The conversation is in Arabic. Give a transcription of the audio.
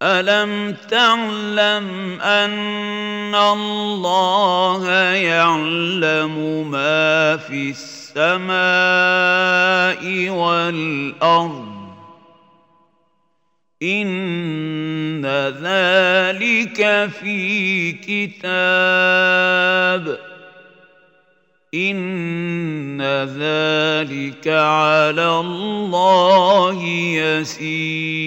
ألم تعلم أن الله يعلم ما في السماء والأرض إن ذلك في كتاب إن ذلك على الله يسير